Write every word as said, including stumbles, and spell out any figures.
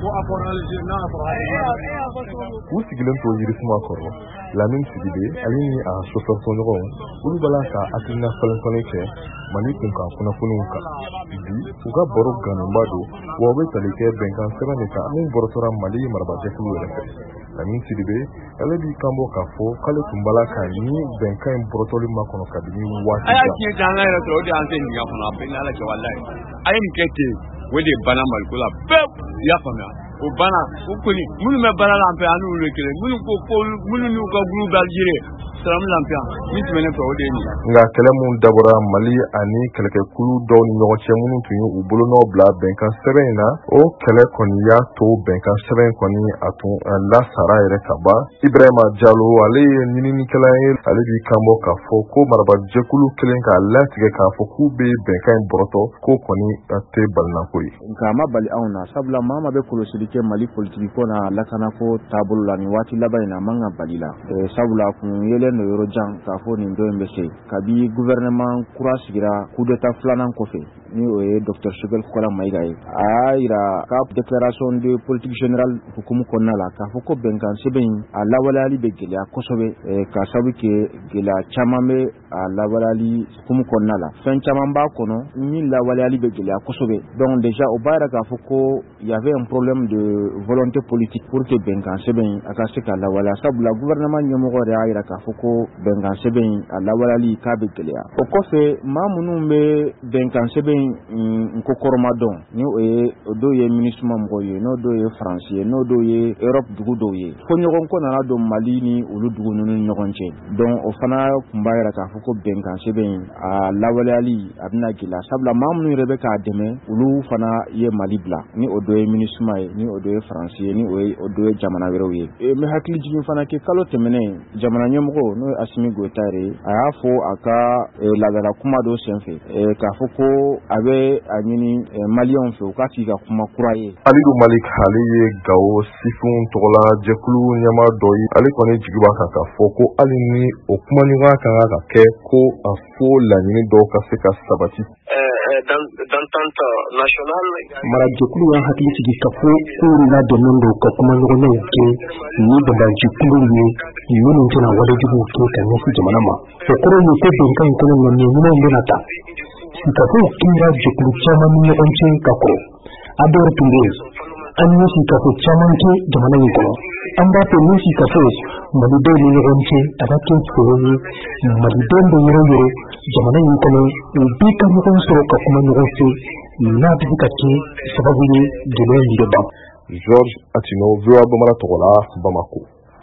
u sigilen to yirisuma kɔrɔ Lamine Sidibé ale ni a chauffeur tɔɲɔgɔnw olu bala ka hakilina falen-falen kɛ Mali kunkan kunnafoniw kan bi u ka baro ganunba don wa u bɛ tali kɛ bɛnkan sɛbɛn de kan min bɔrɔtɔra Mali marabajɛkulu yɛrɛ fɛ. Lamine Sidibé ale b'i kanbɔ k'a fɔ k'ale tun bala ka ni bɛnkan in bɔrɔtɔli makɔnɔ kabini waati a y'a tiɲɛ ta an ka yɛrɛ sɔrɔ o de y'an se nin kɔnɔ a bɛ ni ala cɛ walayi a ye nin kɛ ten o de banna Maliko la bɛɛ i y'a faamuya o banna o kɔni minnu bɛ baara la an fɛ an n'olu ye kelen minnu ko ko minnu n'u ka gulu bɛ Algérie salamu lafiya min tɛmɛnen fɛ o de ye nin nka kɛlɛ mun dabɔra Mali ani kɛlɛkɛkulu dɔw ni ɲɔgɔn cɛ minnu tun ye u bolonɔw bila bɛnkan sɛbɛn in na o kɛlɛ kɔni y'a to bɛnkan sɛbɛn kɔni a tun lasara yɛrɛ ka ban. Ibrahima Diallo ale ye ɲininikɛla ye ale b'i kanbɔ k'a fɔ ko marabajɛkulu kelen k'a latigɛ k'a fɔ k'u bɛ bɛnkan in bɔrɔtɔ ko kɔni tɛ balinako ye. Nka a ma bali anw na sabula maa ma bɛ kɔlɔsili kɛ Mali politiki ko na lakanako taabolo la nin waati laban in na man ka bali la sabula kun yelen no yɔrɔ jan k'a fɔ nin dɔ in bɛ se kabi gouvernement kura sigira coup d'état filanan kɔfɛ ni o ye Docteur Choguel Kola Maïga ye a y'a yira ka déclaration de politique générale hukumu kɔnɔna la k'a fɔ ko bɛnkan sɛbɛn in a lawaleyali bɛ gɛlɛya kosɛbɛ k'a sababu kɛ gɛlɛya caman bɛ a lawaleyali hukumu kɔnɔna la fɛn caman b'a kɔnɔ min lawaleyali bɛ gɛlɛya kosɛbɛ donc déjà o b'a yira k'a fɔ ko il y avait un problème de volonté politique pour que bɛnkan sɛbɛn in a ka se ka lawaleya sabula gouvernement ɲɛmɔgɔ yɛrɛ y'a yira k'a fɔ ko bɛnkan sɛbɛn in a lawaleyali k'a bɛ gɛlɛya o kɔfɛ maa minnu bɛ bɛnkan sɛbɛn in ko kɔrɔma dɔn ni o ye o dɔw ye MINUSMA mɔgɔw ye n'o dɔw ye France ye n'o dɔw ye Europe dugu dɔw ye fo ɲɔgɔn ko nana don Mali ni olu dugu ninnu ni ɲɔgɔn cɛ donc o fana tun b'a yira k'a fɔ ko bɛnkan sɛbɛn in a lawaleyali a bɛna gɛlɛya sabula maa minnu yɛrɛ bɛ k'a dɛmɛ olu fana ye Mali bila ni o dɔ ye MINUSMA ye ni o dɔ ye France ye ni o ye o dɔ ye jamana wɛrɛw ye e mɛ hakili jigin fana kɛ kalo tɛmɛnen jamana ɲɛmɔgɔ n'o ye Assimi Goïta yɛrɛ a y'a fɔ a ka ladala kuma dɔ senfɛ k'a fɔ ko a bɛ a ɲini Maliyɛnw fɛ u ka sigi ka kuma kura ye. Alidu Malik ale ye Gao Sifun tɔgɔla jɛkulu ɲɛmaa dɔ ye ale kɔni jigi b'a kan k'a fɔ ko hali ni o kumaɲɔgɔnya kan ka kɛ ko a fo laɲini dɔw ka se ka sabati. D'entente nationale marajɛkulu y'a hakili sigi ka fɔ k'olu ladɔnnen don ka kumaɲɔgɔnyaw kɛ ni banbajɛkulu ye minnu tɛna walejuguw kɛ ka ɲɛsin jamana ma o kɔrɔ ye ko bɛnkan in kɔnɔ ŋaniya ɲumanw bɛna ta sikafow kɛra jɛkulu caman ni ɲɔgɔn cɛ ka kɔrɔ a dɔw tun bɛ yen an ye sikafo caman kɛ jamana in kɔnɔ an b'a fɛ ni sikafo malidenw ni ɲɔgɔn cɛ a ka kɛ foro ye malidenw bɛ yɔrɔ yɔrɔ jamana in kɔnɔ u b'i ka ɲɔgɔn sɔrɔ ka kuma ɲɔgɔn fɛ n'a bɛ ka kɛ sababu ye gɛlɛya yɛrɛ ban. Georges Atino, V O A Bamanan tɔgɔ la, Bamako.